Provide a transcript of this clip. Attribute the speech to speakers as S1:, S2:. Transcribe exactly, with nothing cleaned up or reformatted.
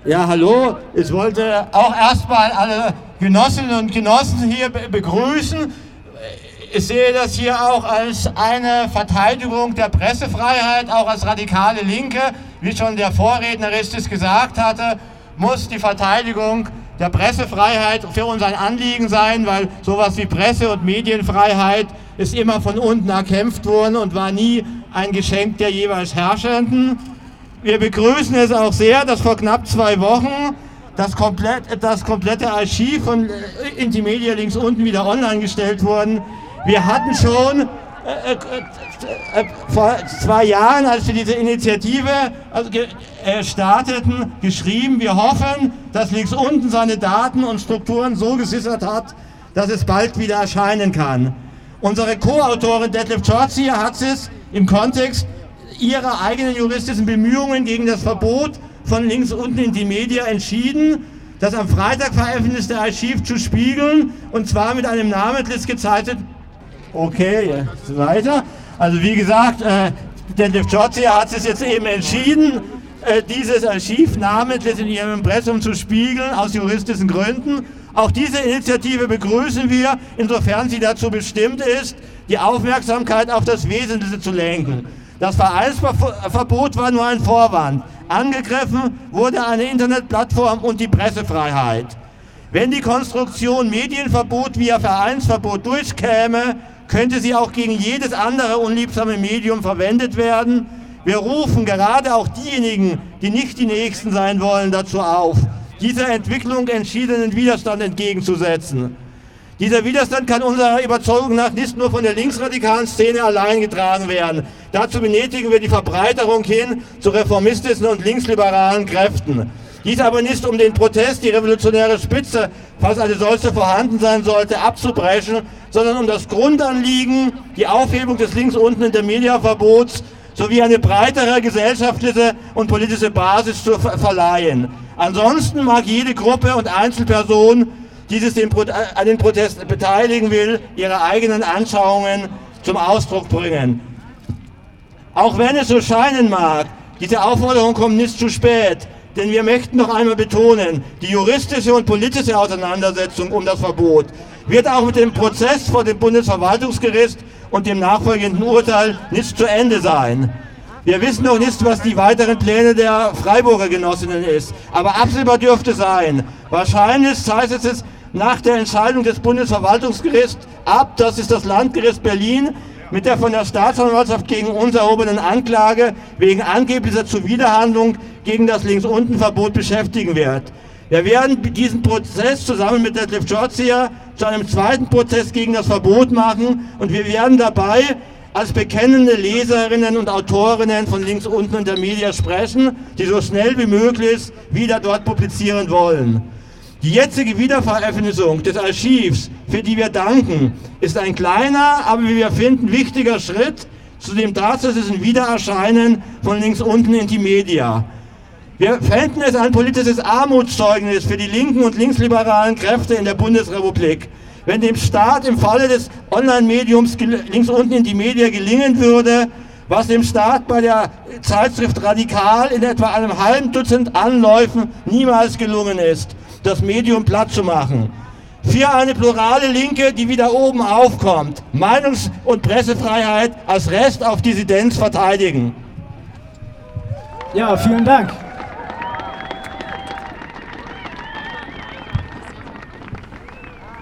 S1: Ja, hallo. Ich wollte auch erstmal alle Genossinnen und Genossen hier be begrüßen. Ich sehe das hier auch als eine Verteidigung der Pressefreiheit, auch als radikale Linke. Wie schon der Vorredner richtig gesagt hatte, muss die Verteidigung der Pressefreiheit für uns ein Anliegen sein, weil sowas wie Presse- und Medienfreiheit ist immer von unten erkämpft worden und war nie ein Geschenk der jeweils Herrschenden. Wir begrüßen es auch sehr, dass vor knapp zwei Wochen das, komplett, das komplette Archiv von Intimedia links unten wieder online gestellt wurde. Wir hatten schon äh, äh, äh, vor zwei Jahren, als wir diese Initiative also, äh, starteten, geschrieben, wir hoffen, dass links unten seine Daten und Strukturen so gesichert hat, dass es bald wieder erscheinen kann. Unsere Co-Autorin Detlef Czortzia hat es im Kontext ihrer eigenen juristischen Bemühungen gegen das Verbot von links unten Intimedia entschieden, das am Freitag veröffentlichte Archiv zu spiegeln, und zwar mit einem namentlich gezeichneten. Okay, jetzt weiter. Also wie gesagt, äh, Detlef Czortzia hat es jetzt eben entschieden, äh, dieses Archiv namentlich in ihrem Impressum zu spiegeln, aus juristischen Gründen. Auch diese Initiative begrüßen wir, insofern sie dazu bestimmt ist, die Aufmerksamkeit auf das Wesentliche zu lenken. Das Vereinsverbot war nur ein Vorwand. Angegriffen wurde eine Internetplattform und die Pressefreiheit. Wenn die Konstruktion Medienverbot via Vereinsverbot durchkäme, könnte sie auch gegen jedes andere unliebsame Medium verwendet werden. Wir rufen gerade auch diejenigen, die nicht die Nächsten sein wollen, dazu auf, dieser Entwicklung entschiedenen Widerstand entgegenzusetzen. Dieser Widerstand kann unserer Überzeugung nach nicht nur von der linksradikalen Szene allein getragen werden. Dazu benötigen wir die Verbreiterung hin zu reformistischen und linksliberalen Kräften. Dies aber nicht, um den Protest, die revolutionäre Spitze, falls eine solche vorhanden sein sollte, abzubrechen, sondern um das Grundanliegen, die Aufhebung des links unten Intermedia-Verbots sowie eine breitere gesellschaftliche und politische Basis zu ver verleihen. Ansonsten mag jede Gruppe und Einzelperson, die sich den Pro an den Protest beteiligen will, ihre eigenen Anschauungen zum Ausdruck bringen. Auch wenn es so scheinen mag, diese Aufforderung kommt nicht zu spät, denn wir möchten noch einmal betonen, die juristische und politische Auseinandersetzung um das Verbot wird auch mit dem Prozess vor dem Bundesverwaltungsgericht und dem nachfolgenden Urteil nicht zu Ende sein. Wir wissen noch nicht, was die weiteren Pläne der Freiburger Genossinnen ist, aber absehbar dürfte sein. Wahrscheinlich zeichnet es nach der Entscheidung des Bundesverwaltungsgerichts ab, dass es das Landgericht Berlin mit der von der Staatsanwaltschaft gegen uns erhobenen Anklage wegen angeblicher Zuwiderhandlung gegen das Links-Unten-Verbot beschäftigen wird. Wir werden diesen Prozess zusammen mit Detlef Czortzia zu einem zweiten Prozess gegen das Verbot machen, und wir werden dabei als bekennende Leserinnen und Autorinnen von links unten in der Media sprechen, die so schnell wie möglich wieder dort publizieren wollen. Die jetzige Wiederveröffentlichung des Archivs, für die wir danken, ist ein kleiner, aber wie wir finden, wichtiger Schritt zu dem tatsächlichen Wiedererscheinen von links unten Intimedia. Wir fänden es ein politisches Armutszeugnis für die linken und linksliberalen Kräfte in der Bundesrepublik, wenn dem Staat im Falle des Online-Mediums links unten Intimedia gelingen würde, was dem Staat bei der Zeitschrift Radikal in etwa einem halben Dutzend Anläufen niemals gelungen ist, das Medium platt zu machen. Für eine plurale Linke, die wieder oben aufkommt, Meinungs- und Pressefreiheit als Rest auf Dissidenz verteidigen.
S2: Ja, vielen Dank.